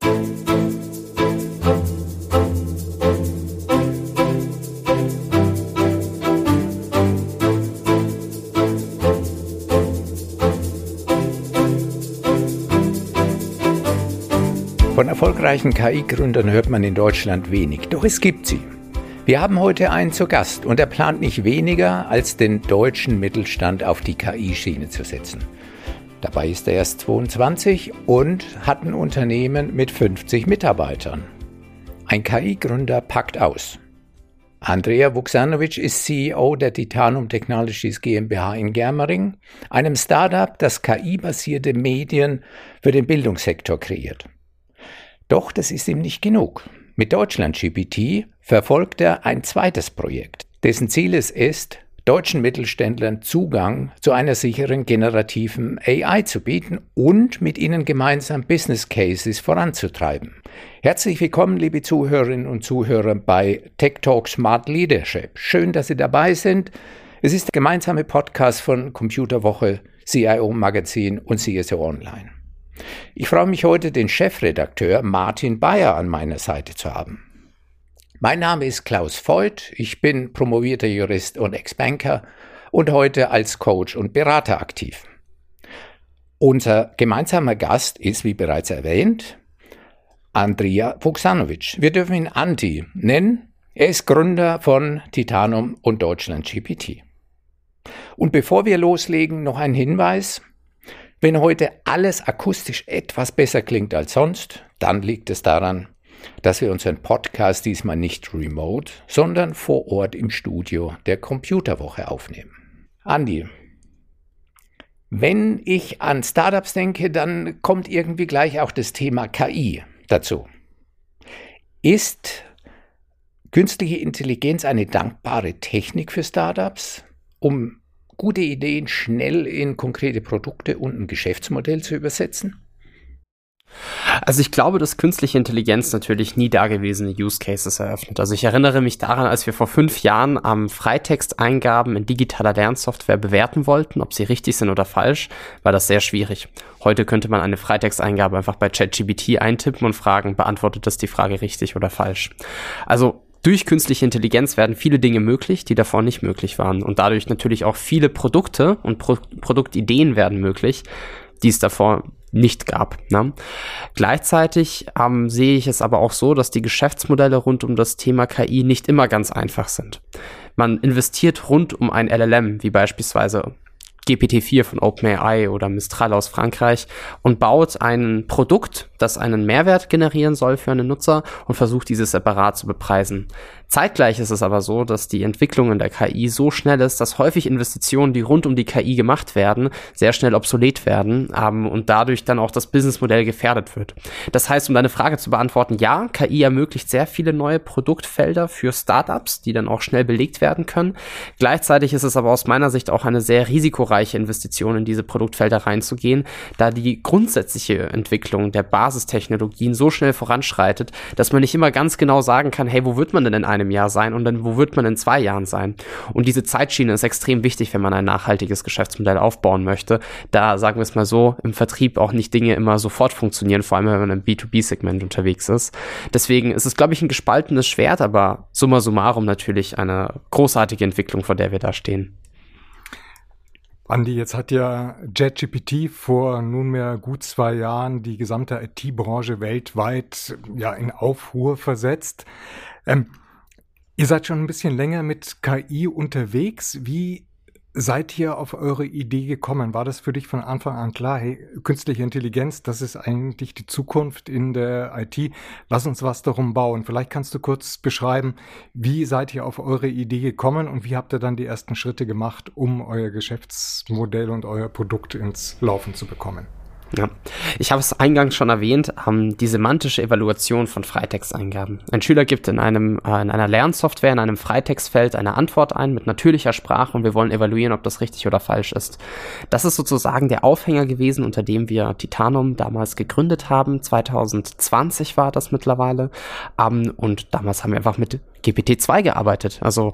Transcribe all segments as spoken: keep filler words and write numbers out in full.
Von erfolgreichen K I-Gründern hört man in Deutschland wenig, doch es gibt sie. Wir haben heute einen zu Gast und er plant nicht weniger, als den deutschen Mittelstand auf die K I-Schiene zu setzen. Dabei ist er erst zweiundzwanzig und hat ein Unternehmen mit fünfzig Mitarbeitern. Ein K I-Gründer packt aus. Andrea Vuksanovic ist C E O der Titanum Technologies GmbH in Germering, einem Startup, das K I-basierte Medien für den Bildungssektor kreiert. Doch das ist ihm nicht genug. Mit Deutschland G P T verfolgt er ein zweites Projekt, dessen Ziel es ist, deutschen Mittelständlern Zugang zu einer sicheren generativen A I zu bieten und mit ihnen gemeinsam Business Cases voranzutreiben. Herzlich willkommen, liebe Zuhörerinnen und Zuhörer, bei Tech Talk Smart Leadership. Schön, dass Sie dabei sind. Es ist der gemeinsame Podcast von Computerwoche, C I O Magazin und C S O Online. Ich freue mich heute, den Chefredakteur Martin Bayer an meiner Seite zu haben. Mein Name ist Klaus Voigt, ich bin promovierter Jurist und Ex-Banker und heute als Coach und Berater aktiv. Unser gemeinsamer Gast ist, wie bereits erwähnt, Andrea Vuksanovic. Wir dürfen ihn Andi nennen. Er ist Gründer von Titanum und Deutschland G P T. Und bevor wir loslegen, noch ein Hinweis. Wenn heute alles akustisch etwas besser klingt als sonst, dann liegt es daran, dass wir unseren Podcast diesmal nicht remote, sondern vor Ort im Studio der Computerwoche aufnehmen. Andi, wenn ich an Startups denke, dann kommt irgendwie gleich auch das Thema K I dazu. Ist künstliche Intelligenz eine dankbare Technik für Startups, um gute Ideen schnell in konkrete Produkte und ein Geschäftsmodell zu übersetzen? Also ich glaube, dass künstliche Intelligenz natürlich nie dagewesene Use Cases eröffnet. Also ich erinnere mich daran, als wir vor fünf Jahren am Freitexteingaben in digitaler Lernsoftware bewerten wollten, ob sie richtig sind oder falsch, war das sehr schwierig. Heute könnte man eine Freitexteingabe einfach bei ChatGPT eintippen und fragen, beantwortet das die Frage richtig oder falsch? Also durch künstliche Intelligenz werden viele Dinge möglich, die davor nicht möglich waren. Und dadurch natürlich auch viele Produkte und Pro- Produktideen werden möglich, die es davor nicht gab. Ne? Gleichzeitig ähm, sehe ich es aber auch so, dass die Geschäftsmodelle rund um das Thema K I nicht immer ganz einfach sind. Man investiert rund um ein L L M, wie beispielsweise G P T vier von OpenAI oder Mistral aus Frankreich und baut ein Produkt, das einen Mehrwert generieren soll für einen Nutzer und versucht, dieses separat zu bepreisen. Zeitgleich ist es aber so, dass die Entwicklung in der K I so schnell ist, dass häufig Investitionen, die rund um die K I gemacht werden, sehr schnell obsolet werden ähm, und dadurch dann auch das Businessmodell gefährdet wird. Das heißt, um deine Frage zu beantworten, ja, K I ermöglicht sehr viele neue Produktfelder für Startups, die dann auch schnell belegt werden können. Gleichzeitig ist es aber aus meiner Sicht auch eine sehr risikoreiche Investition, in diese Produktfelder reinzugehen, da die grundsätzliche Entwicklung der Basistechnologien so schnell voranschreitet, dass man nicht immer ganz genau sagen kann, hey, wo wird man denn in einem Jahr sein und dann wo wird man in zwei Jahren sein? Und diese Zeitschiene ist extrem wichtig, wenn man ein nachhaltiges Geschäftsmodell aufbauen möchte. Da, sagen wir es mal so, im Vertrieb auch nicht Dinge immer sofort funktionieren, vor allem wenn man im B zwei B-Segment unterwegs ist. Deswegen ist es, glaube ich, ein gespaltenes Schwert, aber summa summarum natürlich eine großartige Entwicklung, vor der wir da stehen. Andi, jetzt hat ja ChatGPT vor nunmehr gut zwei Jahren die gesamte I T-Branche weltweit ja in Aufruhr versetzt. Ähm, ihr seid schon ein bisschen länger mit K I unterwegs. Wie seid ihr auf eure Idee gekommen? War das für dich von Anfang an klar, hey, künstliche Intelligenz, das ist eigentlich die Zukunft in der I T. Lass uns was darum bauen. Vielleicht kannst du kurz beschreiben, wie seid ihr auf eure Idee gekommen und wie habt ihr dann die ersten Schritte gemacht, um euer Geschäftsmodell und euer Produkt ins Laufen zu bekommen? Ja, ich habe es eingangs schon erwähnt, ähm, die semantische Evaluation von Freitexteingaben. Ein Schüler gibt in einem äh, in einer Lernsoftware, in einem Freitextfeld eine Antwort ein mit natürlicher Sprache und wir wollen evaluieren, ob das richtig oder falsch ist. Das ist sozusagen der Aufhänger gewesen, unter dem wir Titanum damals gegründet haben. zwanzig zwanzig war das mittlerweile. Ähm, und damals haben wir einfach mit G P T zwei gearbeitet. Also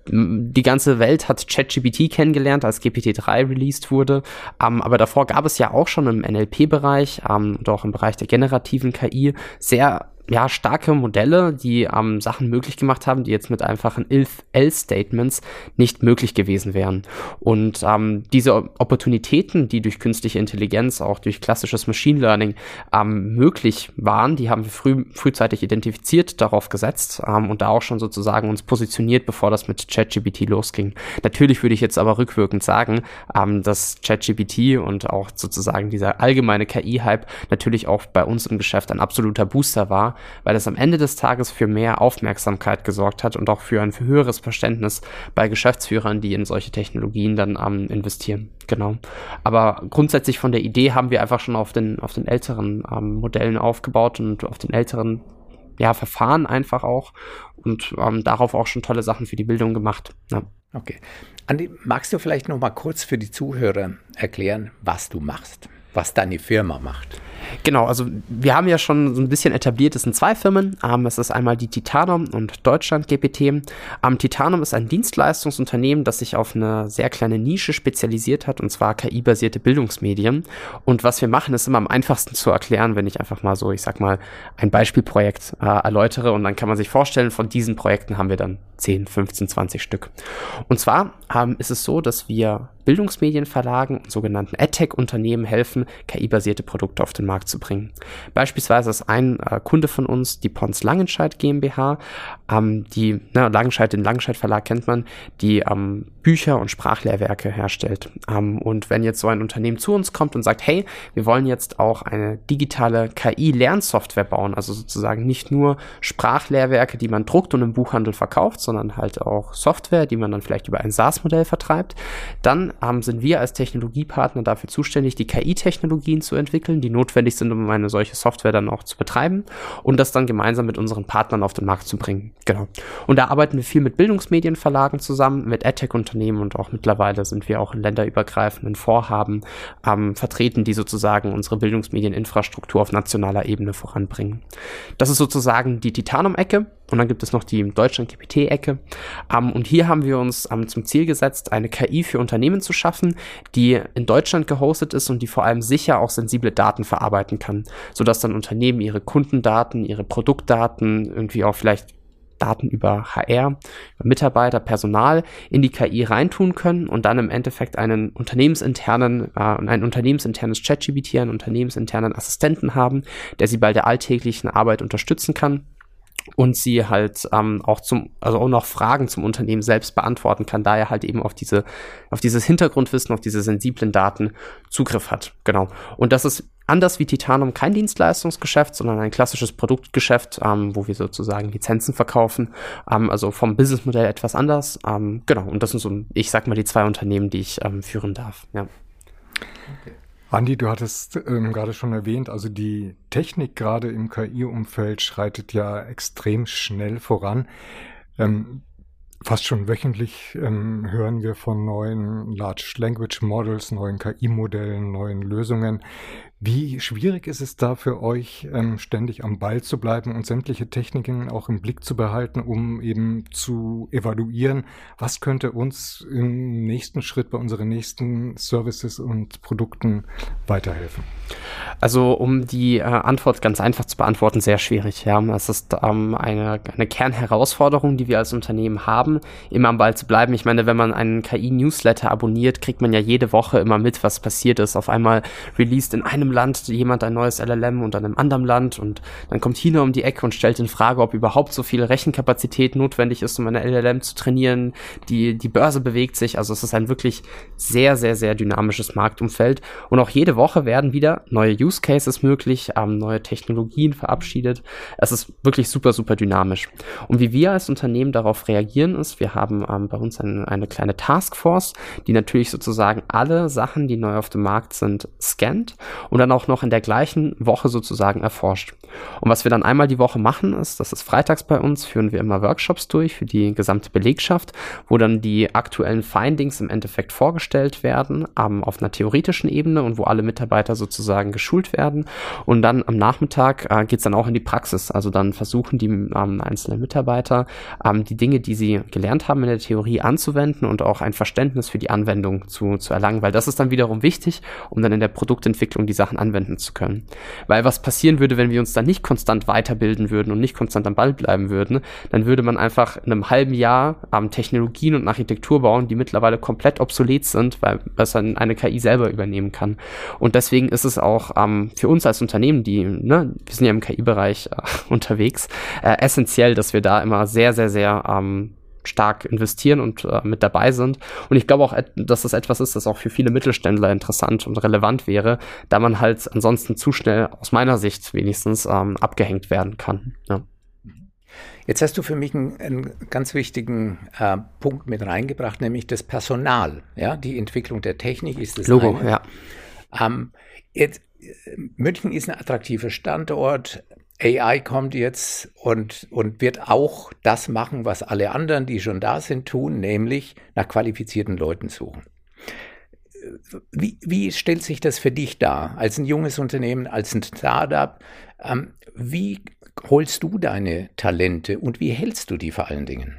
die ganze Welt hat ChatGPT kennengelernt, als G P T drei released wurde, ähm, aber davor gab es ja auch schon im N L P-Bereich ähm, und auch im Bereich der generativen K I sehr ja, starke Modelle, die ähm, Sachen möglich gemacht haben, die jetzt mit einfachen if-else-Statements nicht möglich gewesen wären. Und ähm, diese Opportunitäten, die durch künstliche Intelligenz, auch durch klassisches Machine Learning ähm, möglich waren, die haben wir früh, frühzeitig identifiziert, darauf gesetzt ähm, und da auch schon sozusagen uns positioniert, bevor das mit ChatGPT losging. Natürlich würde ich jetzt aber rückwirkend sagen, ähm, dass ChatGPT und auch sozusagen dieser allgemeine K I-Hype natürlich auch bei uns im Geschäft ein absoluter Booster war, weil es am Ende des Tages für mehr Aufmerksamkeit gesorgt hat und auch für ein höheres Verständnis bei Geschäftsführern, die in solche Technologien dann ähm, investieren. Genau. Aber grundsätzlich von der Idee haben wir einfach schon auf den, auf den älteren ähm, Modellen aufgebaut und auf den älteren ja, Verfahren einfach auch und ähm, darauf auch schon tolle Sachen für die Bildung gemacht. Ja. Okay. Andi, magst du vielleicht noch mal kurz für die Zuhörer erklären, was du machst, was deine Firma macht? Genau, also wir haben ja schon so ein bisschen etabliert, es sind zwei Firmen. Ähm, es ist einmal die Titanum und Deutschland G P T. Ähm, Titanum ist ein Dienstleistungsunternehmen, das sich auf eine sehr kleine Nische spezialisiert hat, und zwar K I-basierte Bildungsmedien. Und was wir machen, ist immer am einfachsten zu erklären, wenn ich einfach mal so, ich sag mal, ein Beispielprojekt äh, erläutere, und dann kann man sich vorstellen, von diesen Projekten haben wir dann zehn, fünfzehn, zwanzig Stück. Und zwar ähm, ist es so, dass wir Bildungsmedienverlagen und sogenannten EdTech-Unternehmen helfen, K I-basierte Produkte auf den Markt zu bringen. Beispielsweise ist ein äh, Kunde von uns die Pons Langenscheidt GmbH, ähm, die, na, Langenscheidt, den Langenscheidt Verlag kennt man, die ähm, Bücher und Sprachlehrwerke herstellt. Ähm, und wenn jetzt so ein Unternehmen zu uns kommt und sagt, hey, wir wollen jetzt auch eine digitale K I-Lernsoftware bauen, also sozusagen nicht nur Sprachlehrwerke, die man druckt und im Buchhandel verkauft, sondern halt auch Software, die man dann vielleicht über ein SaaS-Modell vertreibt, dann ähm, sind wir als Technologiepartner dafür zuständig, die K I-Technologien zu entwickeln, die notwendig sind, um eine solche Software dann auch zu betreiben und das dann gemeinsam mit unseren Partnern auf den Markt zu bringen. Genau. Und da arbeiten wir viel mit Bildungsmedienverlagen zusammen, mit EdTech-Unternehmen, und auch mittlerweile sind wir auch in länderübergreifenden Vorhaben ähm, vertreten, die sozusagen unsere Bildungsmedieninfrastruktur auf nationaler Ebene voranbringen. Das ist sozusagen die Titanum-Ecke. Und dann gibt es noch die Deutschland G P T-Ecke. Um, und hier haben wir uns um, zum Ziel gesetzt, eine K I für Unternehmen zu schaffen, die in Deutschland gehostet ist und die vor allem sicher auch sensible Daten verarbeiten kann, sodass dann Unternehmen ihre Kundendaten, ihre Produktdaten, irgendwie auch vielleicht Daten über H R, über Mitarbeiter, Personal in die K I reintun können und dann im Endeffekt einen unternehmensinternen, äh, ein unternehmensinternes ChatGPT, einen unternehmensinternen Assistenten haben, der sie bei der alltäglichen Arbeit unterstützen kann und sie halt ähm, auch zum, also auch noch Fragen zum Unternehmen selbst beantworten kann, da er halt eben auf diese, auf dieses Hintergrundwissen, auf diese sensiblen Daten Zugriff hat. Genau. Und das ist anders wie Titanum kein Dienstleistungsgeschäft, sondern ein klassisches Produktgeschäft, ähm, wo wir sozusagen Lizenzen verkaufen. Ähm, also vom Businessmodell etwas anders. Ähm, genau. Und das sind so, ich sag mal, die zwei Unternehmen, die ich ähm, führen darf. Ja. Okay. Andi, du hattest ähm, gerade schon erwähnt, also die Technik gerade im K I-Umfeld schreitet ja extrem schnell voran. Ähm, fast schon wöchentlich ähm, hören wir von neuen Large Language Models, neuen K I-Modellen, neuen Lösungen. Wie schwierig ist es da für euch, ähm, ständig am Ball zu bleiben und sämtliche Techniken auch im Blick zu behalten, um eben zu evaluieren, was könnte uns im nächsten Schritt bei unseren nächsten Services und Produkten weiterhelfen? Also um die äh, Antwort ganz einfach zu beantworten, sehr schwierig. Ja, es ist ähm, eine, eine Kernherausforderung, die wir als Unternehmen haben, immer am Ball zu bleiben. Ich meine, wenn man einen K I-Newsletter abonniert, kriegt man ja jede Woche immer mit, was passiert ist. Auf einmal released in einem Land jemand ein neues L L M und an einem anderen Land und dann kommt China um die Ecke und stellt in Frage, ob überhaupt so viel Rechenkapazität notwendig ist, um eine L L M zu trainieren. Die, die Börse bewegt sich, also es ist ein wirklich sehr, sehr, sehr dynamisches Marktumfeld und auch jede Woche werden wieder neue Use Cases möglich, ähm, neue Technologien verabschiedet. Es ist wirklich super, super dynamisch. Und wie wir als Unternehmen darauf reagieren ist, wir haben ähm, bei uns ein, eine kleine Taskforce, die natürlich sozusagen alle Sachen, die neu auf dem Markt sind, scannt und und dann auch noch in der gleichen Woche sozusagen erforscht. Und was wir dann einmal die Woche machen ist, das ist freitags bei uns, führen wir immer Workshops durch für die gesamte Belegschaft, wo dann die aktuellen Findings im Endeffekt vorgestellt werden, ähm, auf einer theoretischen Ebene und wo alle Mitarbeiter sozusagen geschult werden. Und dann am Nachmittag äh, geht es dann auch in die Praxis. Also dann versuchen die ähm, einzelnen Mitarbeiter, ähm, die Dinge, die sie gelernt haben in der Theorie anzuwenden und auch ein Verständnis für die Anwendung zu, zu erlangen, weil das ist dann wiederum wichtig, um dann in der Produktentwicklung die Sachen anwenden zu können. Weil was passieren würde, wenn wir uns dann nicht konstant weiterbilden würden und nicht konstant am Ball bleiben würden, dann würde man einfach in einem halben Jahr ähm, Technologien und Architektur bauen, die mittlerweile komplett obsolet sind, weil es dann eine K I selber übernehmen kann. Und deswegen ist es auch ähm, für uns als Unternehmen, die, ne, wir sind ja im K I-Bereich äh, unterwegs, äh, essentiell, dass wir da immer sehr, sehr, sehr ähm, stark investieren und äh, mit dabei sind. Und ich glaube auch, dass das etwas ist, das auch für viele Mittelständler interessant und relevant wäre, da man halt ansonsten zu schnell, aus meiner Sicht wenigstens, ähm, abgehängt werden kann. Ja. Jetzt hast du für mich einen, einen ganz wichtigen äh, Punkt mit reingebracht, nämlich das Personal. Ja, die Entwicklung der Technik ist das Logo, eine. ja. Ähm, jetzt, München ist ein attraktiver Standort. A I kommt jetzt und, und wird auch das machen, was alle anderen, die schon da sind, tun, nämlich nach qualifizierten Leuten suchen. Wie, wie stellt sich das für dich dar, als ein junges Unternehmen, als ein Startup? Ähm, wie holst du deine Talente und wie hältst du die vor allen Dingen?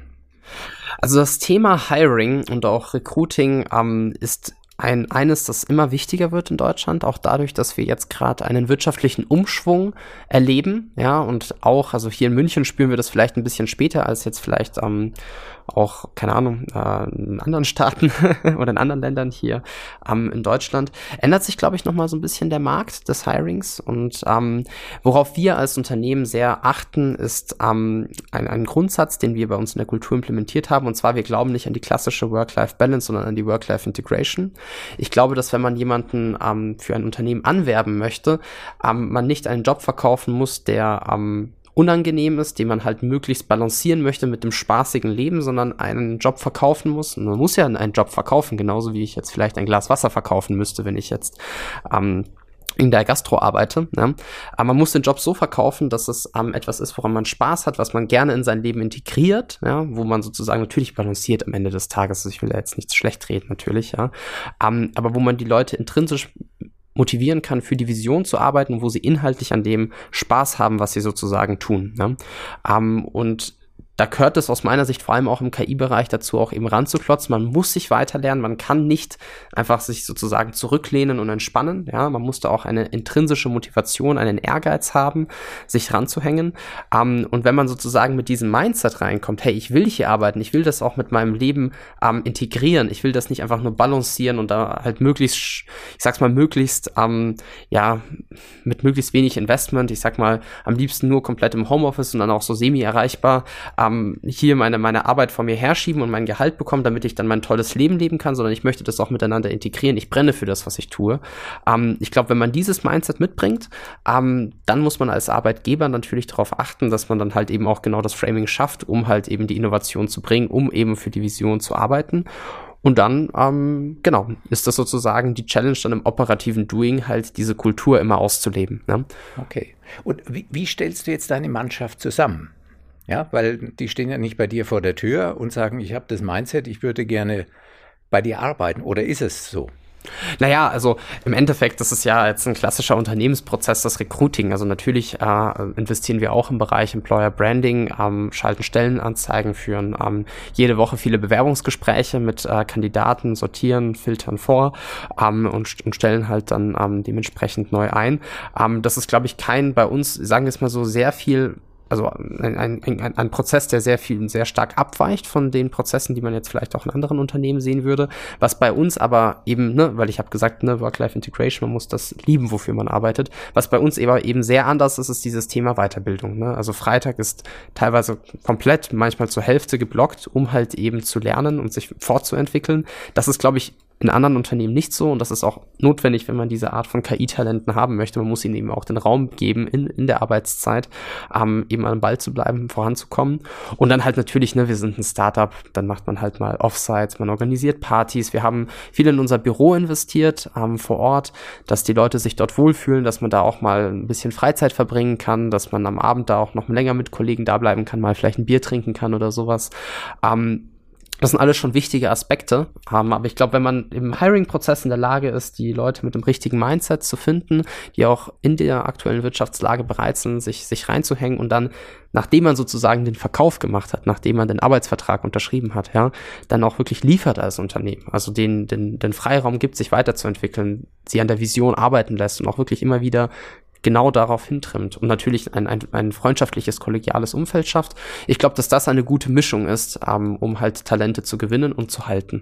Also das Thema Hiring und auch Recruiting ähm, ist Ein, eines, das immer wichtiger wird in Deutschland, auch dadurch, dass wir jetzt gerade einen wirtschaftlichen Umschwung erleben, ja, und auch, also hier in München spüren wir das vielleicht ein bisschen später als jetzt vielleicht ähm, auch, keine Ahnung, äh, in anderen Staaten oder in anderen Ländern hier ähm, in Deutschland, ändert sich, glaube ich, nochmal so ein bisschen der Markt des Hirings und ähm, worauf wir als Unternehmen sehr achten, ist ähm, ein, ein Grundsatz, den wir bei uns in der Kultur implementiert haben, und zwar, wir glauben nicht an die klassische Work-Life-Balance, sondern an die Work-Life-Integration. Ich glaube, dass wenn man jemanden ähm, für ein Unternehmen anwerben möchte, ähm, man nicht einen Job verkaufen muss, der ähm, unangenehm ist, den man halt möglichst balancieren möchte mit dem spaßigen Leben, sondern einen Job verkaufen muss. Und man muss ja einen Job verkaufen, genauso wie ich jetzt vielleicht ein Glas Wasser verkaufen müsste, wenn ich jetzt ähm, in der Gastro arbeite. Ne? Aber man muss den Job so verkaufen, dass es ähm, etwas ist, woran man Spaß hat, was man gerne in sein Leben integriert, ja? Wo man sozusagen natürlich balanciert am Ende des Tages. Also ich will ja jetzt nichts schlecht reden, natürlich, ja. Ähm, aber wo man die Leute intrinsisch motivieren kann, für die Vision zu arbeiten, wo sie inhaltlich an dem Spaß haben, was sie sozusagen tun. Ne? Ähm, und da gehört es aus meiner Sicht vor allem auch im K I-Bereich dazu, auch eben ranzuklotzen. Man muss sich weiterlernen, man kann nicht einfach sich sozusagen zurücklehnen und entspannen. Ja, man muss da auch eine intrinsische Motivation, einen Ehrgeiz haben, sich ranzuhängen. Um, und wenn man sozusagen mit diesem Mindset reinkommt, hey, ich will hier arbeiten, ich will das auch mit meinem Leben um, integrieren, ich will das nicht einfach nur balancieren und da halt möglichst, ich sag's mal, möglichst, um, ja, mit möglichst wenig Investment, ich sag mal, am liebsten nur komplett im Homeoffice und dann auch so semi erreichbar, um, hier meine, meine Arbeit vor mir herschieben und mein Gehalt bekommen, damit ich dann mein tolles Leben leben kann, sondern ich möchte das auch miteinander integrieren. Ich brenne für das, was ich tue. Ähm, ich glaube, wenn man dieses Mindset mitbringt, ähm, dann muss man als Arbeitgeber natürlich darauf achten, dass man dann halt eben auch genau das Framing schafft, um halt eben die Innovation zu bringen, um eben für die Vision zu arbeiten. Und dann, ähm, genau, ist das sozusagen die Challenge dann im operativen Doing, halt diese Kultur immer auszuleben. Ne? Okay. Und wie, wie stellst du jetzt deine Mannschaft zusammen? Ja, weil die stehen ja nicht bei dir vor der Tür und sagen, ich habe das Mindset, ich würde gerne bei dir arbeiten. Oder ist es so? Naja, also im Endeffekt, das ist ja jetzt ein klassischer Unternehmensprozess, das Recruiting. Also natürlich äh, investieren wir auch im Bereich Employer Branding, ähm, schalten Stellenanzeigen, führen ähm, jede Woche viele Bewerbungsgespräche mit äh, Kandidaten, sortieren, filtern vor ähm, und, und stellen halt dann ähm, dementsprechend neu ein. Ähm, das ist, glaube ich, kein bei uns, sagen wir es mal so, sehr viel Also ein, ein, ein, ein Prozess, der sehr viel, sehr stark abweicht von den Prozessen, die man jetzt vielleicht auch in anderen Unternehmen sehen würde. Was bei uns aber eben, ne, weil ich habe gesagt, ne, Work-Life-Integration, man muss das lieben, wofür man arbeitet. Was bei uns eben, eben sehr anders ist, ist dieses Thema Weiterbildung. Ne? Also Freitag ist teilweise komplett, manchmal zur Hälfte geblockt, um halt eben zu lernen und sich fortzuentwickeln. Das ist, glaube ich, in anderen Unternehmen nicht so, und das ist auch notwendig, wenn man diese Art von K I-Talenten haben möchte. Man muss ihnen eben auch den Raum geben in, in der Arbeitszeit, ähm, eben eben am Ball zu bleiben, voranzukommen. Und dann halt natürlich, ne, wir sind ein Startup, dann macht man halt mal Offsites, man organisiert Partys. Wir haben viel in unser Büro investiert, ähm, vor Ort, dass die Leute sich dort wohlfühlen, dass man da auch mal ein bisschen Freizeit verbringen kann, dass man am Abend da auch noch länger mit Kollegen da bleiben kann, mal vielleicht ein Bier trinken kann oder sowas. Ähm, Das sind alles schon wichtige Aspekte, ähm, aber ich glaube, wenn man im Hiring-Prozess in der Lage ist, die Leute mit dem richtigen Mindset zu finden, die auch in der aktuellen Wirtschaftslage bereit sind, sich, sich reinzuhängen und dann, nachdem man sozusagen den Verkauf gemacht hat, nachdem man den Arbeitsvertrag unterschrieben hat, ja, dann auch wirklich liefert als Unternehmen, also den, den, den Freiraum gibt, sich weiterzuentwickeln, sie an der Vision arbeiten lässt und auch wirklich immer wieder genau darauf hintrimmt und natürlich ein, ein, ein freundschaftliches, kollegiales Umfeld schafft. Ich glaube, dass das eine gute Mischung ist, ähm, um halt Talente zu gewinnen und zu halten.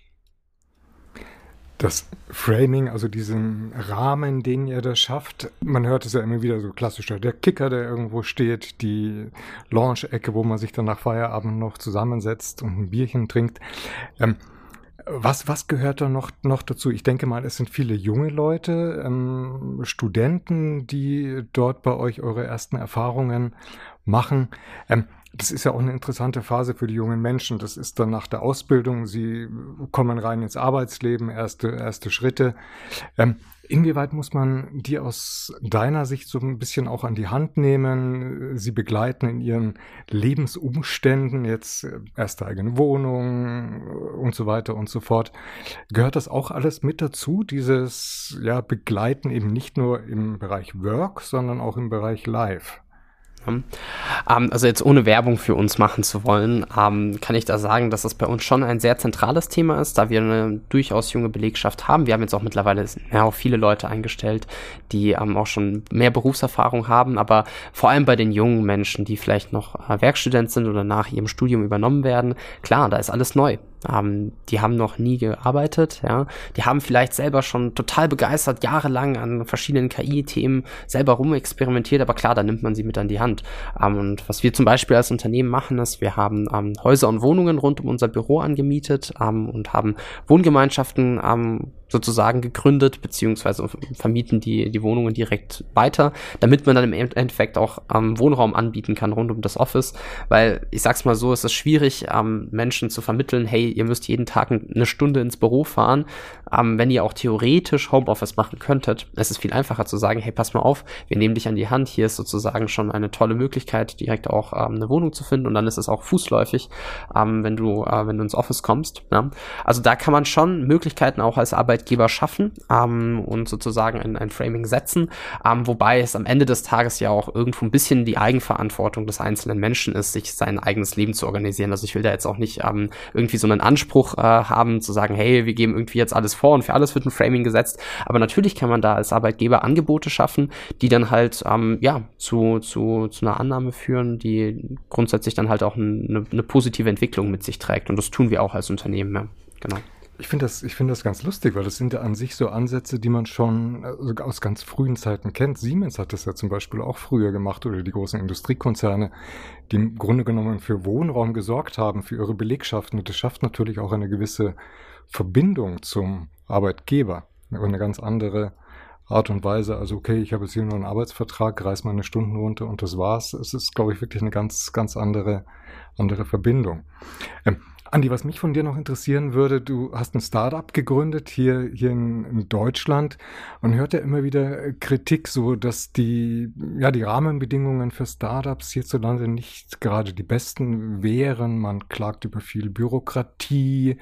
Das Framing, also diesen Rahmen, den ihr da schafft, man hört es ja immer wieder so klassischer, der Kicker, der irgendwo steht, die Lounge-Ecke, wo man sich dann nach Feierabend noch zusammensetzt und ein Bierchen trinkt. Ähm, Was, was gehört da noch, noch dazu? Ich denke mal, es sind viele junge Leute, ähm, Studenten, die dort bei euch eure ersten Erfahrungen machen. Ähm, das ist ja auch eine interessante Phase für die jungen Menschen. Das ist dann nach der Ausbildung, sie kommen rein ins Arbeitsleben, erste, erste Schritte. Ähm, Inwieweit muss man die aus deiner Sicht so ein bisschen auch an die Hand nehmen, sie begleiten in ihren Lebensumständen, jetzt erste eigene Wohnung und so weiter und so fort? Gehört das auch alles mit dazu, dieses ja, Begleiten eben nicht nur im Bereich Work, sondern auch im Bereich Life? Ähm, also jetzt ohne Werbung für uns machen zu wollen, ähm, kann ich da sagen, dass das bei uns schon ein sehr zentrales Thema ist, da wir eine durchaus junge Belegschaft haben. Wir haben jetzt auch mittlerweile ja, auch viele Leute eingestellt, die ähm, auch schon mehr Berufserfahrung haben, aber vor allem bei den jungen Menschen, die vielleicht noch äh, Werkstudent sind oder nach ihrem Studium übernommen werden, klar, da ist alles neu. Ähm, die haben noch nie gearbeitet, ja. Die haben vielleicht selber schon total begeistert jahrelang an verschiedenen K I-Themen selber rumexperimentiert, aber klar, da nimmt man sie mit an die Hand. Ähm, und was wir zum Beispiel als Unternehmen machen, ist, wir haben ähm, Häuser und Wohnungen rund um unser Büro angemietet ähm, und haben Wohngemeinschaften ähm, sozusagen gegründet, beziehungsweise vermieten die, die Wohnungen direkt weiter, damit man dann im Endeffekt auch ähm, Wohnraum anbieten kann rund um das Office, weil ich sag's mal so, es ist schwierig, ähm, Menschen zu vermitteln, hey, ihr müsst jeden Tag eine Stunde ins Büro fahren, ähm, wenn ihr auch theoretisch Homeoffice machen könntet. Es ist viel einfacher zu sagen, hey, pass mal auf, wir nehmen dich an die Hand, hier ist sozusagen schon eine tolle Möglichkeit, direkt auch ähm, eine Wohnung zu finden und dann ist es auch fußläufig, ähm, wenn du äh, wenn du ins Office kommst. Ja? Also da kann man schon Möglichkeiten auch als Arbeitgeber schaffen ähm, und sozusagen ein, ein Framing setzen, ähm, wobei es am Ende des Tages ja auch irgendwo ein bisschen die Eigenverantwortung des einzelnen Menschen ist, sich sein eigenes Leben zu organisieren. Also ich will da jetzt auch nicht ähm, irgendwie so einen Anspruch äh, haben, zu sagen, hey, wir geben irgendwie jetzt alles vor und für alles wird ein Framing gesetzt, aber natürlich kann man da als Arbeitgeber Angebote schaffen, die dann halt ähm, ja zu, zu, zu einer Annahme führen, die grundsätzlich dann halt auch eine, eine positive Entwicklung mit sich trägt und das tun wir auch als Unternehmen, ja, genau. Ich finde das, ich finde das ganz lustig, weil das sind ja an sich so Ansätze, die man schon also aus ganz frühen Zeiten kennt. Siemens hat das ja zum Beispiel auch früher gemacht oder die großen Industriekonzerne, die im Grunde genommen für Wohnraum gesorgt haben, für ihre Belegschaften. Und das schafft natürlich auch eine gewisse Verbindung zum Arbeitgeber. Eine ganz andere Art und Weise. Also okay, ich habe jetzt hier nur einen Arbeitsvertrag, reiß meine Stunden runter und das war's. Es ist, glaube ich, wirklich eine ganz, ganz andere, andere Verbindung. Ähm, Andi, was mich von dir noch interessieren würde, du hast ein Startup gegründet hier, hier in, in Deutschland und hört ja immer wieder Kritik, so dass die, ja, die Rahmenbedingungen für Startups hierzulande nicht gerade die besten wären. Man klagt über viel Bürokratie,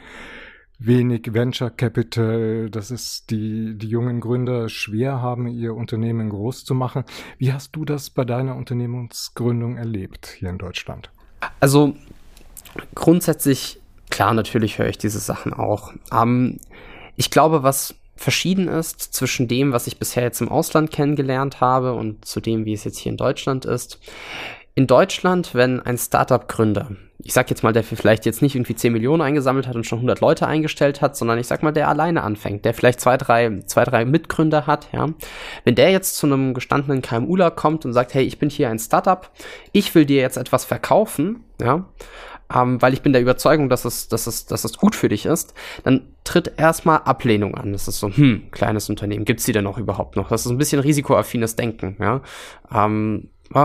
wenig Venture Capital, dass es die, die jungen Gründer schwer haben, ihr Unternehmen groß zu machen. Wie hast du das bei deiner Unternehmensgründung erlebt hier in Deutschland? Also grundsätzlich, klar, natürlich höre ich diese Sachen auch. Ähm, ich glaube, was verschieden ist zwischen dem, was ich bisher jetzt im Ausland kennengelernt habe und zu dem, wie es jetzt hier in Deutschland ist. In Deutschland, wenn ein Startup-Gründer, ich sag jetzt mal, der vielleicht jetzt nicht irgendwie zehn Millionen eingesammelt hat und schon hundert Leute eingestellt hat, sondern ich sag mal, der alleine anfängt, der vielleicht zwei, drei, zwei, drei Mitgründer hat, ja. Wenn der jetzt zu einem gestandenen KMUler kommt und sagt, hey, ich bin hier ein Startup, ich will dir jetzt etwas verkaufen, ja, ähm, weil ich bin der Überzeugung, dass es, dass es, dass es gut für dich ist, dann tritt erstmal Ablehnung an. Das ist so, hm, kleines Unternehmen, gibt's die denn noch überhaupt noch? Das ist ein bisschen risikoaffines Denken, ja. Ähm, Ah,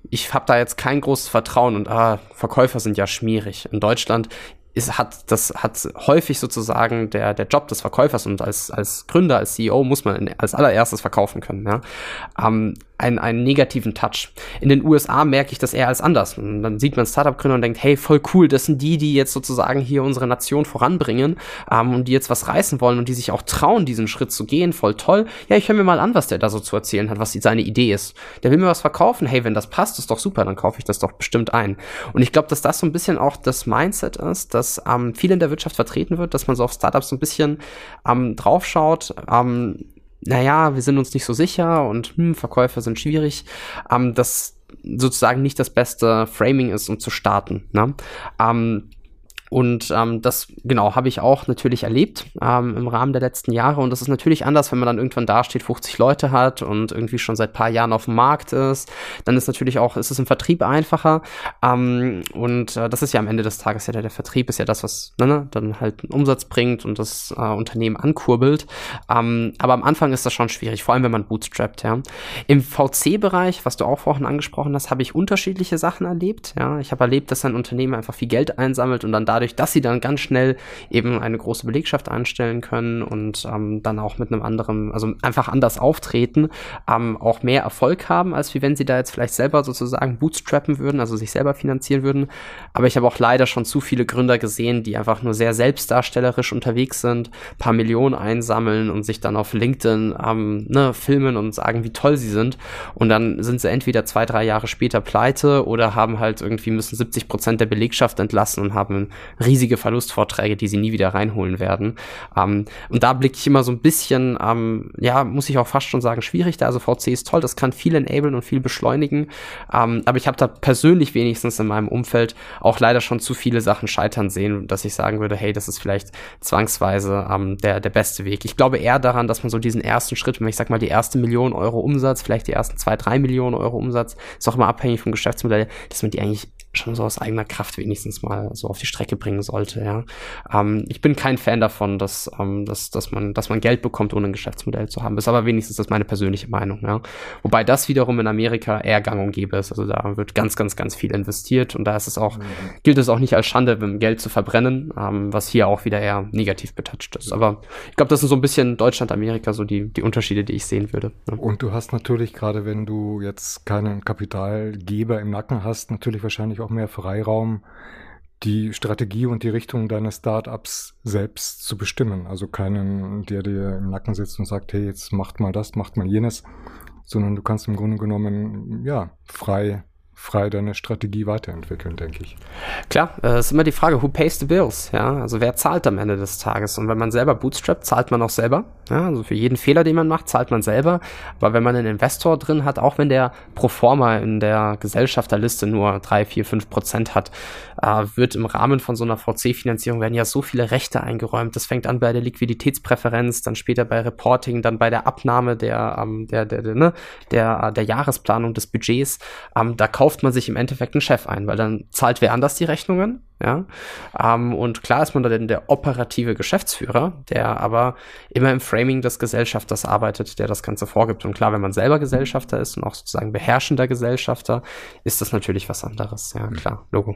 ich habe da jetzt kein großes Vertrauen und ah, Verkäufer sind ja schmierig. In Deutschland ist, hat das hat häufig sozusagen der der Job des Verkäufers, und als als Gründer, als C E O muss man in, als allererstes verkaufen können, ja, ähm, einen, einen negativen Touch. In den U S A merke ich das eher als anders. Und dann sieht man Startup-Gründer und denkt, hey, voll cool, das sind die, die jetzt sozusagen hier unsere Nation voranbringen ähm, und die jetzt was reißen wollen und die sich auch trauen, diesen Schritt zu gehen, voll toll. Ja, ich höre mir mal an, was der da so zu erzählen hat, was seine Idee ist. Der will mir was verkaufen, hey, wenn das passt, ist doch super, dann kaufe ich das doch bestimmt ein. Und ich glaube, dass das so ein bisschen auch das Mindset ist, dass ähm, viel in der Wirtschaft vertreten wird, dass man so auf Startups so ein bisschen ähm, draufschaut, ähm, naja, wir sind uns nicht so sicher und hm, Verkäufer sind schwierig, ähm, das sozusagen nicht das beste Framing ist, um zu starten, ne? Ähm, Und ähm, das, genau, habe ich auch natürlich erlebt ähm, im Rahmen der letzten Jahre. Und das ist natürlich anders, wenn man dann irgendwann dasteht, fünfzig Leute hat und irgendwie schon seit ein paar Jahren auf dem Markt ist. Dann ist natürlich auch, ist es im Vertrieb einfacher. Ähm, und äh, das ist ja am Ende des Tages ja der, der Vertrieb ist ja das, was ne, ne, dann halt einen Umsatz bringt und das äh, Unternehmen ankurbelt. Ähm, aber am Anfang ist das schon schwierig, vor allem wenn man bootstrappt, ja. Im V C-Bereich, was du auch vorhin angesprochen hast, habe ich unterschiedliche Sachen erlebt. Ja, ich habe erlebt, dass ein Unternehmen einfach viel Geld einsammelt und dann da dadurch, dass sie dann ganz schnell eben eine große Belegschaft einstellen können und ähm, dann auch mit einem anderen, also einfach anders auftreten, ähm, auch mehr Erfolg haben, als wie wenn sie da jetzt vielleicht selber sozusagen bootstrappen würden, also sich selber finanzieren würden. Aber ich habe auch leider schon zu viele Gründer gesehen, die einfach nur sehr selbstdarstellerisch unterwegs sind, paar Millionen einsammeln und sich dann auf LinkedIn ähm, ne, filmen und sagen, wie toll sie sind. Und dann sind sie entweder zwei, drei Jahre später pleite oder haben halt irgendwie, müssen siebzig Prozent der Belegschaft entlassen und haben riesige Verlustvorträge, die sie nie wieder reinholen werden. Ähm, und da blicke ich immer so ein bisschen, ähm, ja, muss ich auch fast schon sagen, schwierig da. Also V C ist toll, das kann viel enablen und viel beschleunigen. Ähm, aber ich habe da persönlich wenigstens in meinem Umfeld auch leider schon zu viele Sachen scheitern sehen, dass ich sagen würde, hey, das ist vielleicht zwangsweise ähm, der, der beste Weg. Ich glaube eher daran, dass man so diesen ersten Schritt, wenn ich sag mal die erste Million Euro Umsatz, vielleicht die ersten zwei, drei Millionen Euro Umsatz, ist auch immer abhängig vom Geschäftsmodell, dass man die eigentlich schon so aus eigener Kraft wenigstens mal so auf die Strecke bringen sollte, ja. Ähm, ich bin kein Fan davon, dass, ähm, dass, dass man, dass man Geld bekommt, ohne ein Geschäftsmodell zu haben. Ist aber wenigstens das meine persönliche Meinung, ja. Wobei das wiederum in Amerika eher gang und gäbe ist. Also da wird ganz, ganz, ganz viel investiert und da ist es auch, mhm. gilt es auch nicht als Schande, Geld zu verbrennen, ähm, was hier auch wieder eher negativ betoucht ist. Aber ich glaube, das sind so ein bisschen Deutschland, Amerika, so die, die Unterschiede, die ich sehen würde. Ja. Und du hast natürlich, gerade wenn du jetzt keinen Kapitalgeber im Nacken hast, natürlich wahrscheinlich auch mehr Freiraum, die Strategie und die Richtung deines Startups selbst zu bestimmen. Also keinen, der dir im Nacken sitzt und sagt, hey, jetzt macht mal das, macht mal jenes, sondern du kannst im Grunde genommen, ja, frei frei deine Strategie weiterentwickeln, denke ich. Klar, äh, ist immer die Frage, who pays the bills? Ja, also wer zahlt am Ende des Tages? Und wenn man selber bootstrappt, zahlt man auch selber. Ja, also für jeden Fehler, den man macht, zahlt man selber. Aber wenn man einen Investor drin hat, auch wenn der pro forma in der Gesellschafterliste nur drei, vier, fünf Prozent hat, äh, wird im Rahmen von so einer V C-Finanzierung werden ja so viele Rechte eingeräumt. Das fängt an bei der Liquiditätspräferenz, dann später bei Reporting, dann bei der Abnahme der, ähm, der, der, der, ne, der, der Jahresplanung des Budgets. Ähm, da kauft man sich im Endeffekt einen Chef ein, weil dann zahlt wer anders die Rechnungen, ja, ähm, und klar ist man da denn der operative Geschäftsführer, der aber immer im Framing des Gesellschafters arbeitet, der das Ganze vorgibt. Und klar, wenn man selber Gesellschafter ist und auch sozusagen beherrschender Gesellschafter, ist das natürlich was anderes, ja, klar, Logo.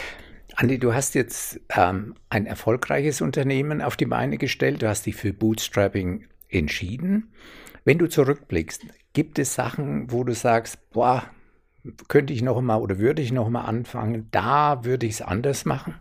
Andi, du hast jetzt ähm, ein erfolgreiches Unternehmen auf die Beine gestellt, du hast dich für Bootstrapping entschieden. Wenn du zurückblickst, gibt es Sachen, wo du sagst, boah, könnte ich noch mal oder würde ich noch mal anfangen, da würde ich es anders machen?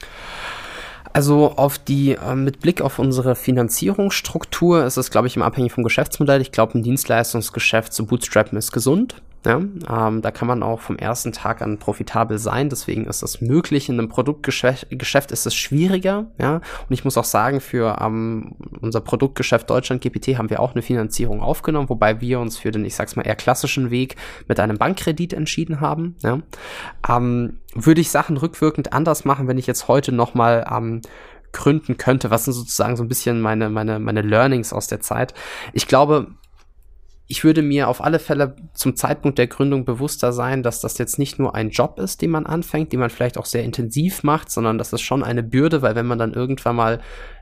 Also auf die, äh, mit Blick auf unsere Finanzierungsstruktur ist es, glaube ich, immer abhängig vom Geschäftsmodell. Ich glaube, ein Dienstleistungsgeschäft zu bootstrappen ist gesund. Ja, ähm, da kann man auch vom ersten Tag an profitabel sein, deswegen ist es möglich. In einem Produktgeschäft Geschäft ist es schwieriger, ja, und ich muss auch sagen, für ähm, unser Produktgeschäft Deutschland G P T haben wir auch eine Finanzierung aufgenommen, wobei wir uns für den, ich sag's mal, eher klassischen Weg mit einem Bankkredit entschieden haben, ja. Ähm, würde ich Sachen rückwirkend anders machen, wenn ich jetzt heute nochmal ähm, gründen könnte? Was sind sozusagen so ein bisschen meine, meine, meine Learnings aus der Zeit? Ich glaube, ich würde mir auf alle Fälle zum Zeitpunkt der Gründung bewusster sein, dass das jetzt nicht nur ein Job ist, den man anfängt, den man vielleicht auch sehr intensiv macht, sondern das ist schon eine Bürde, weil wenn man dann irgendwann mal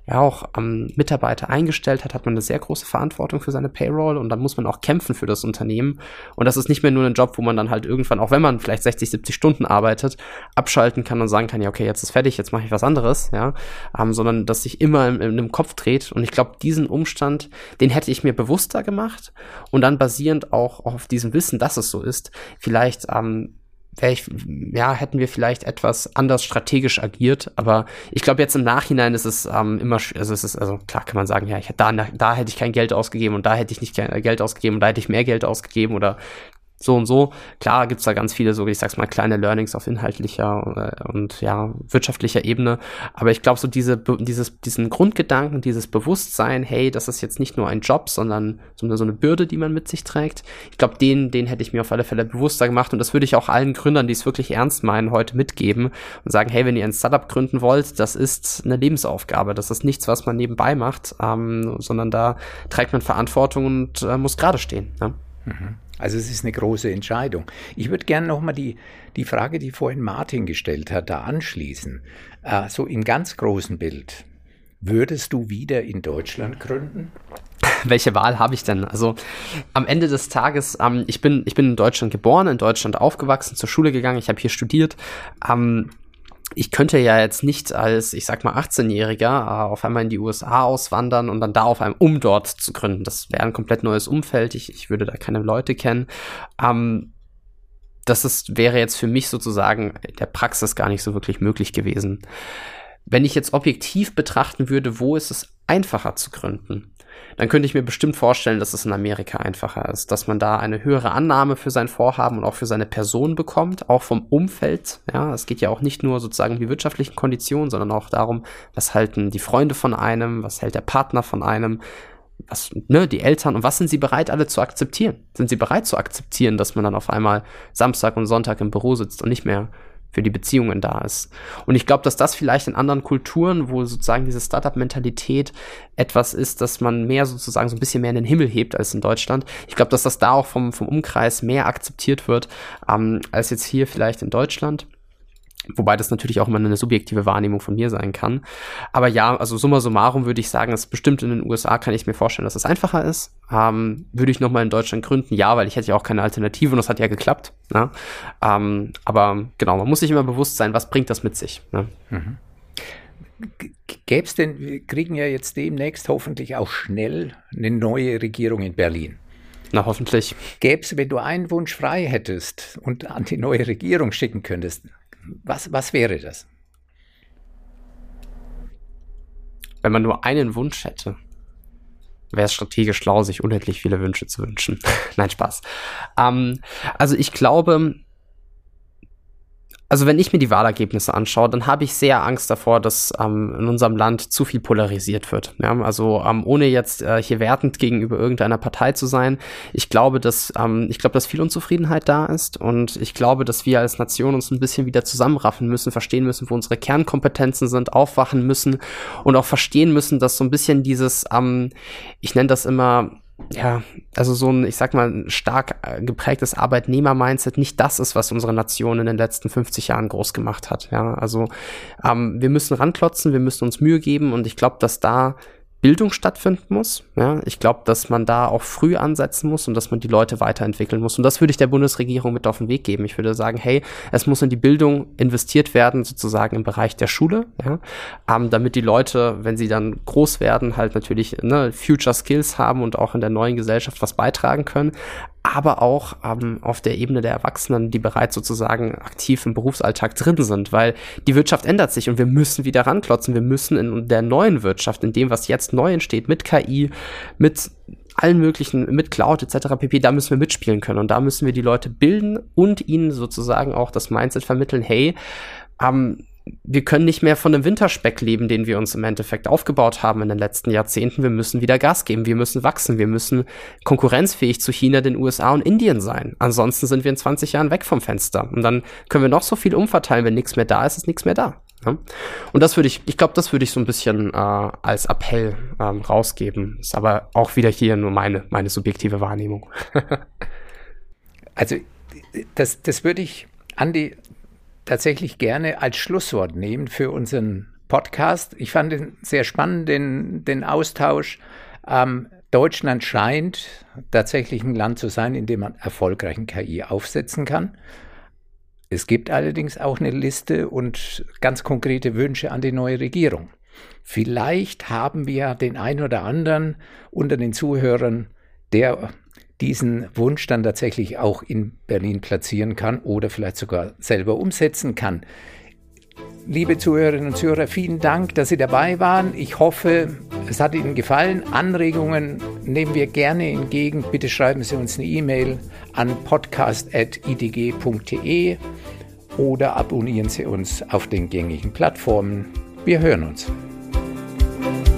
ja auch ähm, Mitarbeiter eingestellt hat, hat man eine sehr große Verantwortung für seine Payroll und dann muss man auch kämpfen für das Unternehmen. Und das ist nicht mehr nur ein Job, wo man dann halt irgendwann, auch wenn man vielleicht sechzig, siebzig Stunden arbeitet, abschalten kann und sagen kann, ja okay, jetzt ist fertig, jetzt mache ich was anderes, ja, ähm, sondern dass sich immer in, in dem Kopf dreht. Und ich glaube, diesen Umstand, den hätte ich mir bewusster gemacht und dann basierend auch auf diesem Wissen, dass es so ist, vielleicht ähm, wäre ich, ja, hätten wir vielleicht etwas anders strategisch agiert, aber ich glaube jetzt im Nachhinein ist es ähm, immer, also es ist, also klar kann man sagen, ja, ich da, da hätte ich kein Geld ausgegeben und da hätte ich nicht Geld ausgegeben und da hätte ich mehr Geld ausgegeben oder so und so. Klar gibt's da ganz viele, so ich sag's mal, kleine Learnings auf inhaltlicher äh, und ja, wirtschaftlicher Ebene. Aber ich glaube, so diese, dieses, diesen Grundgedanken, dieses Bewusstsein, hey, das ist jetzt nicht nur ein Job, sondern so eine, so eine Bürde, die man mit sich trägt. Ich glaube, den, den hätte ich mir auf alle Fälle bewusster gemacht. Und das würde ich auch allen Gründern, die es wirklich ernst meinen, heute mitgeben und sagen, hey, wenn ihr ein Startup gründen wollt, das ist eine Lebensaufgabe. Das ist nichts, was man nebenbei macht, ähm, sondern da trägt man Verantwortung und äh, muss gerade stehen. Ja? Mhm. Also es ist eine große Entscheidung. Ich würde gerne nochmal die, die Frage, die vorhin Martin gestellt hat, da anschließen. Äh, so im ganz großen Bild. Würdest du wieder in Deutschland gründen? Welche Wahl habe ich denn? Also am Ende des Tages, ähm, ich bin, ich bin in Deutschland geboren, in Deutschland aufgewachsen, zur Schule gegangen, ich habe hier studiert. Ähm, Ich könnte ja jetzt nicht als, ich sag mal, achtzehnjähriger äh, auf einmal in die U S A auswandern und dann da auf einmal, um dort zu gründen. Das wäre ein komplett neues Umfeld. Ich, ich würde da keine Leute kennen. Ähm, das ist, wäre jetzt für mich sozusagen in der Praxis gar nicht so wirklich möglich gewesen. Wenn ich jetzt objektiv betrachten würde, wo ist es einfacher zu gründen, dann könnte ich mir bestimmt vorstellen, dass es in Amerika einfacher ist, dass man da eine höhere Annahme für sein Vorhaben und auch für seine Person bekommt, auch vom Umfeld. Ja, es geht ja auch nicht nur sozusagen um die wirtschaftlichen Konditionen, sondern auch darum, was halten die Freunde von einem, was hält der Partner von einem, was, ne, die Eltern und was sind sie bereit alle zu akzeptieren? Sind sie bereit zu akzeptieren, dass man dann auf einmal Samstag und Sonntag im Büro sitzt und nicht mehr für die Beziehungen da ist. Und ich glaube, dass das vielleicht in anderen Kulturen, wo sozusagen diese Startup-Mentalität etwas ist, dass man mehr sozusagen so ein bisschen mehr in den Himmel hebt als in Deutschland. Ich glaube, dass das da auch vom, vom Umkreis mehr akzeptiert wird, ähm, als jetzt hier vielleicht in Deutschland. Wobei das natürlich auch immer eine subjektive Wahrnehmung von mir sein kann. Aber ja, also summa summarum würde ich sagen, es bestimmt in den U S A kann ich mir vorstellen, dass es einfacher ist. Ähm, würde ich nochmal in Deutschland gründen? Ja, weil ich hätte ja auch keine Alternative und das hat ja geklappt. Ne? Ähm, aber genau, man muss sich immer bewusst sein, was bringt das mit sich. Ne? Mhm. Gäbe es denn, wir kriegen ja jetzt demnächst hoffentlich auch schnell eine neue Regierung in Berlin. Na, hoffentlich. Gäbe es, wenn du einen Wunsch frei hättest und an die neue Regierung schicken könntest, Was, was wäre das? Wenn man nur einen Wunsch hätte, wäre es strategisch schlau, sich unendlich viele Wünsche zu wünschen. Nein, Spaß. Ähm, also ich glaube, also wenn ich mir die Wahlergebnisse anschaue, dann habe ich sehr Angst davor, dass ähm, in unserem Land zu viel polarisiert wird. Ja, also ähm, ohne jetzt äh, hier wertend gegenüber irgendeiner Partei zu sein, ich glaube, dass ähm, ich glaube, dass viel Unzufriedenheit da ist und ich glaube, dass wir als Nation uns ein bisschen wieder zusammenraffen müssen, verstehen müssen, wo unsere Kernkompetenzen sind, aufwachen müssen und auch verstehen müssen, dass so ein bisschen dieses, ähm, ich nenne das immer, ja, also so ein, ich sag mal, stark geprägtes Arbeitnehmer-Mindset nicht das ist, was unsere Nation in den letzten fünfzig Jahren groß gemacht hat. Ja, also ähm, wir müssen ranklotzen, wir müssen uns Mühe geben und ich glaube, dass da Bildung stattfinden muss. Ja, ich glaube, dass man da auch früh ansetzen muss und dass man die Leute weiterentwickeln muss. Und das würde ich der Bundesregierung mit auf den Weg geben. Ich würde sagen, hey, es muss in die Bildung investiert werden, sozusagen im Bereich der Schule, ja, ähm, damit die Leute, wenn sie dann groß werden, halt natürlich ne, Future Skills haben und auch in der neuen Gesellschaft was beitragen können. Aber auch ähm, auf der Ebene der Erwachsenen, die bereits sozusagen aktiv im Berufsalltag drin sind, weil die Wirtschaft ändert sich und wir müssen wieder ranklotzen. Wir müssen in der neuen Wirtschaft, in dem, was jetzt neu entsteht, mit K I, mit allen möglichen, mit Cloud et cetera pp., da müssen wir mitspielen können und da müssen wir die Leute bilden und ihnen sozusagen auch das Mindset vermitteln, hey, ähm, wir können nicht mehr von dem Winterspeck leben, den wir uns im Endeffekt aufgebaut haben in den letzten Jahrzehnten. Wir müssen wieder Gas geben, wir müssen wachsen, wir müssen konkurrenzfähig zu China, den U S A und Indien sein. Ansonsten sind wir in zwanzig Jahren weg vom Fenster. Und dann können wir noch so viel umverteilen, wenn nichts mehr da ist, ist nichts mehr da. Ja? Und das würde ich, ich glaube, das würde ich so ein bisschen äh, als Appell ähm, rausgeben. Ist aber auch wieder hier nur meine, meine subjektive Wahrnehmung. Also das, das würde ich, Andi, tatsächlich gerne als Schlusswort nehmen für unseren Podcast. Ich fand ihn sehr spannend, den, den Austausch. Ähm, Deutschland scheint tatsächlich ein Land zu sein, in dem man erfolgreichen K I aufsetzen kann. Es gibt allerdings auch eine Liste und ganz konkrete Wünsche an die neue Regierung. Vielleicht haben wir den einen oder anderen unter den Zuhörern, der diesen Wunsch dann tatsächlich auch in Berlin platzieren kann oder vielleicht sogar selber umsetzen kann. Liebe Zuhörerinnen und Zuhörer, vielen Dank, dass Sie dabei waren. Ich hoffe, es hat Ihnen gefallen. Anregungen nehmen wir gerne entgegen. Bitte schreiben Sie uns eine E-Mail an podcast at i d g punkt d e oder abonnieren Sie uns auf den gängigen Plattformen. Wir hören uns.